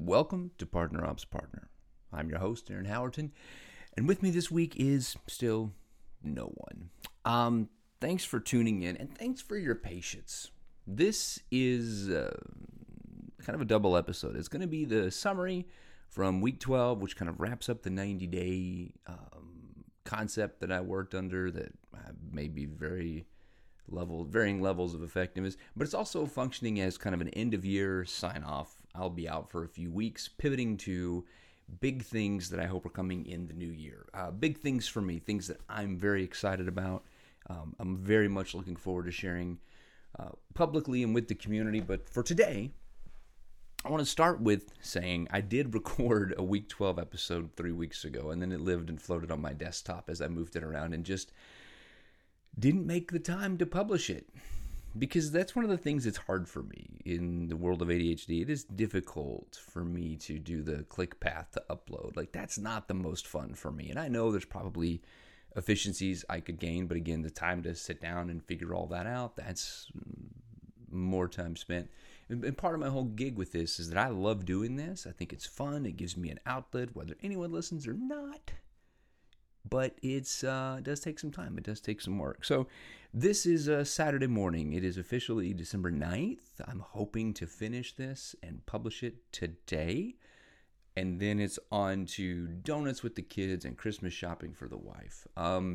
welcome to Partner Ops Partner. I'm your host, Aaron Howerton, and with me this week is still no one. Thanks for tuning in, and thanks for your patience. This is kind of a double episode. It's going to be the summary from week 12, which kind of wraps up the 90-day concept that I worked under that may be varying levels of effectiveness, but it's also functioning as kind of an end-of-year sign-off. I'll be out for a few weeks, pivoting to big things that I hope are coming in the new year. Big things for me, things that I'm very excited about. I'm very much looking forward to sharing publicly and with the community. But for today, I want to start with saying I did record a week 12 episode 3 weeks ago, and then it lived and floated on my desktop as I moved it around and just didn't make the time to publish it. Because that's one of the things that's hard for me in the world of ADHD. It is difficult for me to do the click path to upload. Like, that's not the most fun for me. And I know there's probably efficiencies I could gain, but again, the time to sit down and figure all that out, that's more time spent. And part of my whole gig with this is that I love doing this. I think it's fun. It gives me an outlet, whether anyone listens or not. But it does take some time. It does take some work. So this is a Saturday morning. It is officially December 9th. I'm hoping to finish this and publish it today. And then it's on to donuts with the kids and Christmas shopping for the wife.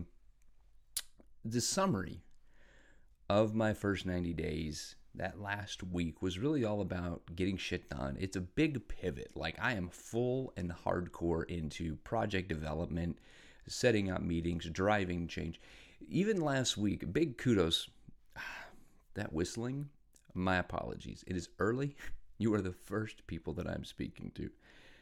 The summary of my first 90 days, that last week, was really all about getting shit done. It's a big pivot. Like, I am full and hardcore into project development, setting up meetings, driving change. Even last week, big kudos. That whistling, my apologies. It is early. You are the first people that I'm speaking to.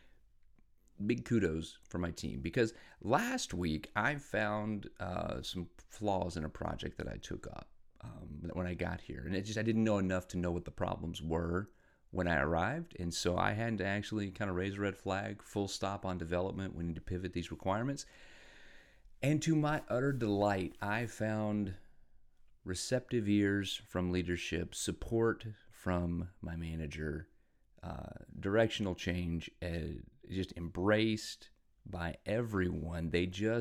Big kudos for my team, because last week I found some flaws in a project that I took up when I got here. And I didn't know enough to know what the problems were when I arrived. And so I had to actually kind of raise a red flag, full stop on development. We need to pivot these requirements. And to my utter delight, I found receptive ears from leadership, support from my manager, directional change, just embraced by everyone.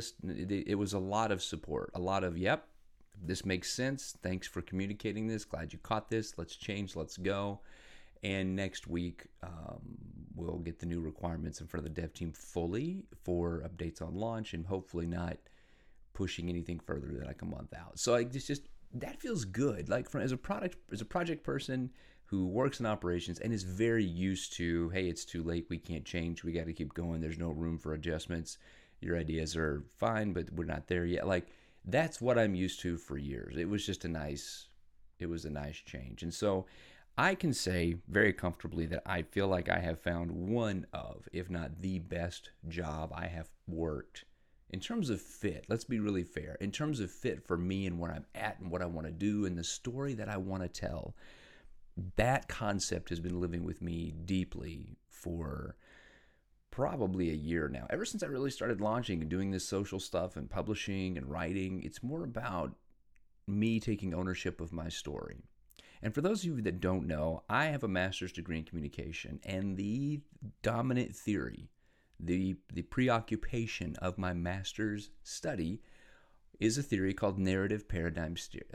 It was a lot of support, a lot of, yep, this makes sense. Thanks for communicating this. Glad you caught this. Let's change. Let's go. And next week, we'll get the new requirements in front of the dev team fully for updates on launch, and hopefully not pushing anything further than like a month out. So that feels good. Like, as a project person who works in operations and is very used to, hey, it's too late. We can't change. We got to keep going. There's no room for adjustments. Your ideas are fine, but we're not there yet. Like, that's what I'm used to for years. It was a nice change. And so I can say very comfortably that I feel like I have found one of, if not the best job I have worked in terms of fit. Let's be really fair. In terms of fit for me and where I'm at and what I want to do and the story that I want to tell, that concept has been living with me deeply for probably a year now. Ever since I really started launching and doing this social stuff and publishing and writing, it's more about me taking ownership of my story. And for those of you that don't know, I have a master's degree in communication, and the dominant theory, the preoccupation of my master's study, is a theory called narrative paradigm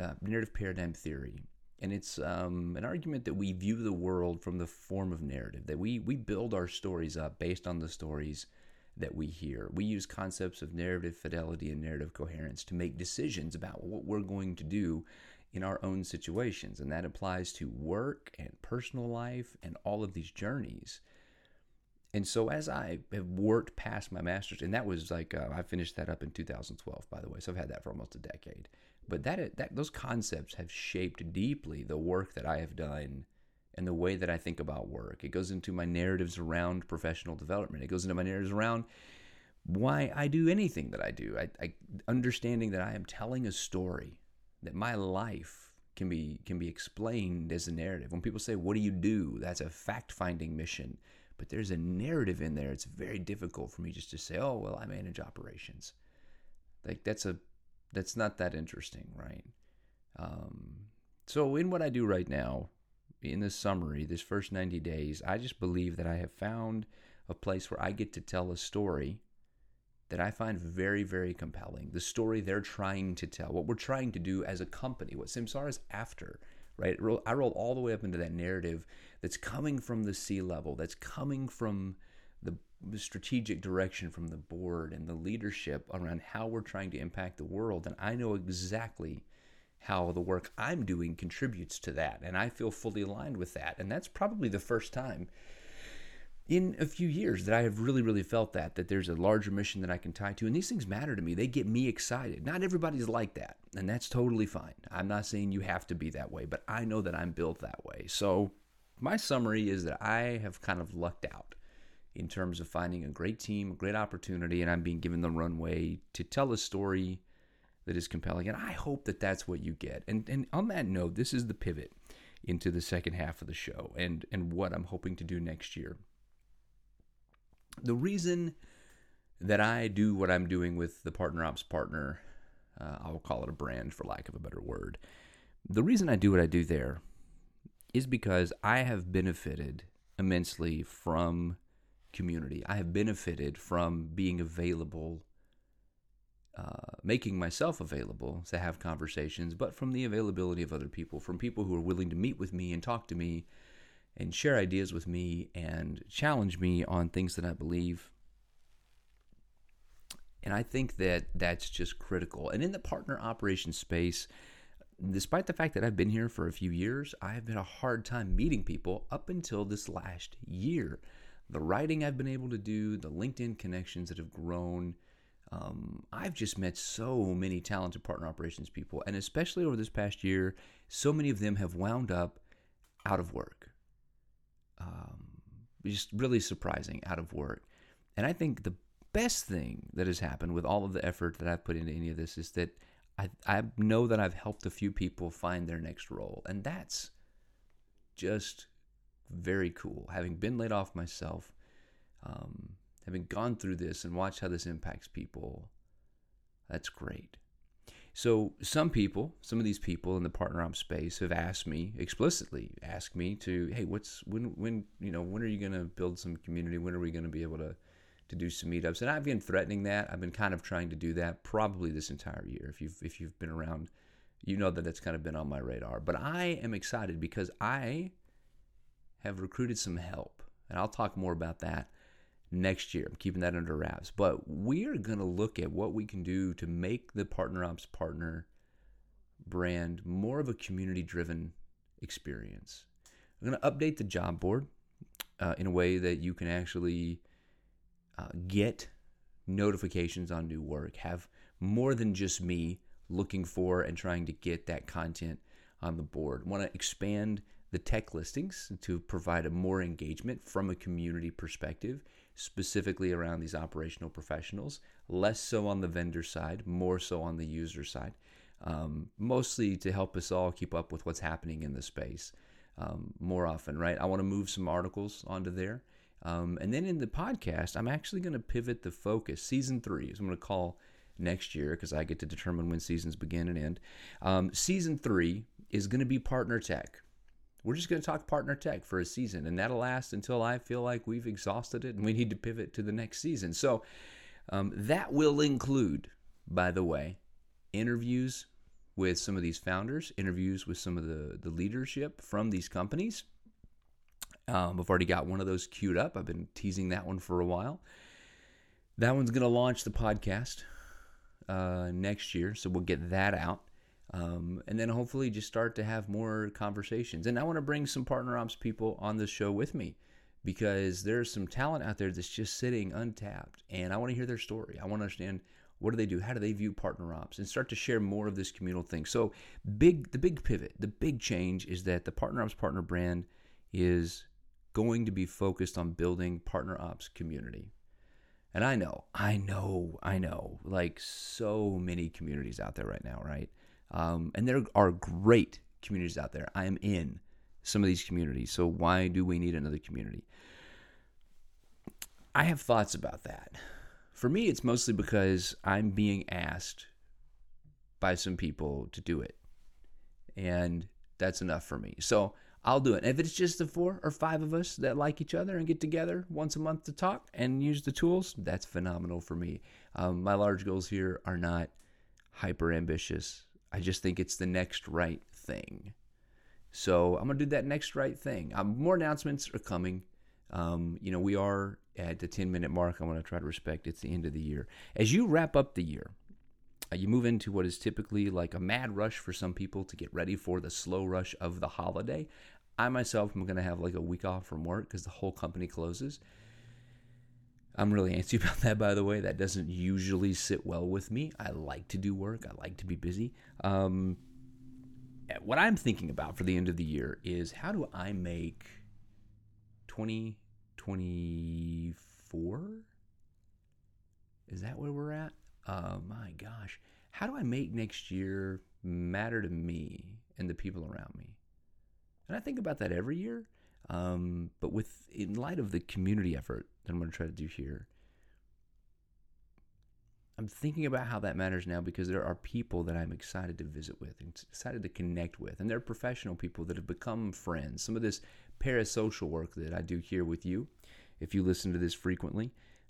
theory. And it's an argument that we view the world from the form of narrative, that we build our stories up based on the stories that we hear. We use concepts of narrative fidelity and narrative coherence to make decisions about what we're going to do in our own situations. And that applies to work and personal life and all of these journeys. And so as I have worked past my master's, and that was like, I finished that up in 2012, by the way, so I've had that for almost a decade. But those concepts have shaped deeply the work that I have done and the way that I think about work. It goes into my narratives around professional development. It goes into my narratives around why I do anything that I do. Understanding that I am telling a story, that my life can be explained as a narrative. When people say, what do you do? That's a fact-finding mission. But there's a narrative in there. It's very difficult for me just to say, oh, well, I manage operations. Like, that's not that interesting, right? So in what I do right now, in the summary, this first 90 days, I just believe that I have found a place where I get to tell a story that I find very, very compelling. The story they're trying to tell, what we're trying to do as a company, what Samsara is after, right? I roll all the way up into that narrative that's coming from the C-level, that's coming from the strategic direction from the board and the leadership around how we're trying to impact the world. And I know exactly how the work I'm doing contributes to that. And I feel fully aligned with that. And that's probably the first time in a few years that I have really, really felt that there's a larger mission that I can tie to. And these things matter to me. They get me excited. Not everybody's like that, and that's totally fine. I'm not saying you have to be that way, but I know that I'm built that way. So my summary is that I have kind of lucked out in terms of finding a great team, a great opportunity, and I'm being given the runway to tell a story that is compelling. And I hope that that's what you get. And on that note, this is the pivot into the second half of the show and what I'm hoping to do next year. The reason that I do what I'm doing with the Partner Ops Partner, I will call it a brand for lack of a better word. The reason I do what I do there is because I have benefited immensely from community. I have benefited from being available, making myself available to have conversations, but from the availability of other people, from people who are willing to meet with me and talk to me and share ideas with me and challenge me on things that I believe. And I think that that's just critical. And in the partner operations space, despite the fact that I've been here for a few years, I have had a hard time meeting people up until this last year. The writing I've been able to do, the LinkedIn connections that have grown, I've just met so many talented partner operations people. And especially over this past year, so many of them have wound up out of work. Just really surprising, out of work. And I think the best thing that has happened with all of the effort that I've put into any of this is that I know that I've helped a few people find their next role. And that's just very cool. Having been laid off myself, having gone through this and watched how this impacts people, that's great. So some of these people in the partner ops space have explicitly asked me to, hey, when are you going to build some community? When are we going to be able to do some meetups? And I've been threatening that. I've been kind of trying to do that probably this entire year. If you've been around, you know that that's kind of been on my radar. But I am excited because I have recruited some help, and I'll talk more about that next year. I'm keeping that under wraps. But we are going to look at what we can do to make the Partner Ops Partner brand more of a community-driven experience. I'm going to update the job board in a way that you can actually get notifications on new work, have more than just me looking for and trying to get that content on the board. I want to expand the tech listings to provide a more engagement from a community perspective, specifically around these operational professionals, less so on the vendor side, more so on the user side, mostly to help us all keep up with what's happening in the space more often, right? I want to move some articles onto there. And then in the podcast, I'm actually going to pivot the focus. Season 3 is what I'm going to call next year because I get to determine when seasons begin and end. Season 3 is going to be partner tech. We're just going to talk partner tech for a season, and that'll last until I feel like we've exhausted it and we need to pivot to the next season. So that will include, by the way, interviews with some of these founders, interviews with some of the leadership from these companies. I've already got one of those queued up. I've been teasing that one for a while. That one's going to launch the podcast next year, so we'll get that out. And then hopefully just start to have more conversations. And I want to bring some partner ops people on the show with me because there's some talent out there that's just sitting untapped. And I want to hear their story. I want to understand, what do they do? How do they view partner ops? And start to share more of this communal thing. So the big pivot, the big change is that the Partner Ops Partner brand is going to be focused on building partner ops community. And I know, like so many communities out there right now, right? And there are great communities out there. I am in some of these communities. So why do we need another community? I have thoughts about that. For me, it's mostly because I'm being asked by some people to do it. And that's enough for me. So I'll do it. If it's just the 4 or 5 of us that like each other and get together once a month to talk and use the tools, that's phenomenal for me. My large goals here are not hyper ambitious. I just think it's the next right thing. So I'm going to do that next right thing. More announcements are coming. We are at the 10-minute mark. I want to try to respect it's the end of the year. As you wrap up the year, you move into what is typically like a mad rush for some people to get ready for the slow rush of the holiday. I myself am going to have like a week off from work because the whole company closes. I'm really antsy about that, by the way. That doesn't usually sit well with me. I like to do work. I like to be busy. What I'm thinking about for the end of the year is how do I make 2024? Is that where we're at? My gosh. How do I make next year matter to me and the people around me? And I think about that every year. But in light of the community effort that I'm going to try to do here, I'm thinking about how that matters now because there are people that I'm excited to visit with and excited to connect with. And they're professional people that have become friends. Some of this parasocial work that I do here with you, if you listen to this frequently,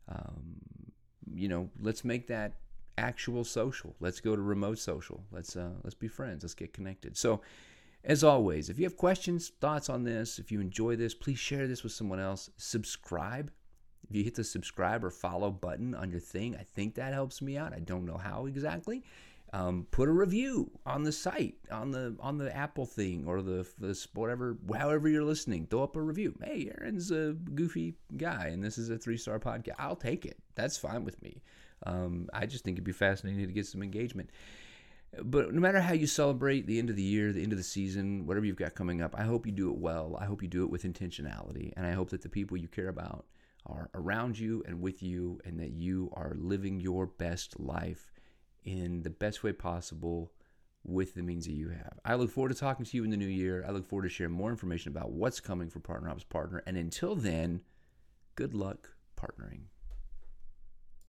let's make that actual social. Let's go to remote social. Let's be friends. Let's get connected. So, as always, if you have questions, thoughts on this, if you enjoy this, please share this with someone else. Subscribe. If you hit the subscribe or follow button on your thing, I think that helps me out. I don't know how exactly. Put a review on the site, on the Apple thing or the whatever, however you're listening. Throw up a review. Hey, Aaron's a goofy guy, and this is a 3-star podcast. I'll take it. That's fine with me. I just think it'd be fascinating to get some engagement. But no matter how you celebrate the end of the year, the end of the season, whatever you've got coming up, I hope you do it well. I hope you do it with intentionality. And I hope that the people you care about are around you and with you, and that you are living your best life in the best way possible with the means that you have. I look forward to talking to you in the new year. I look forward to sharing more information about what's coming for Partner Ops Partner. And until then, good luck partnering.